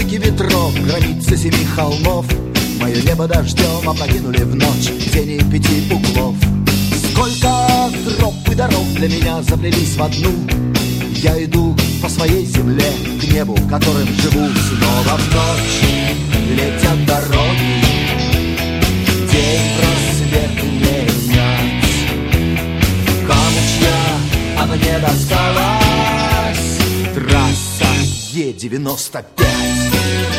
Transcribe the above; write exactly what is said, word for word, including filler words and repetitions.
Крики ветров, границы семи холмов, мое небо дождем опрокинули в ночь тени пяти углов. Сколько троп и дорог для меня заплелись в одну. Я иду по своей земле к небу, которым живу. Снова в ночь летят дороги, день просвет менять. Кому чья, а мне досталась трасса Е девяносто пять.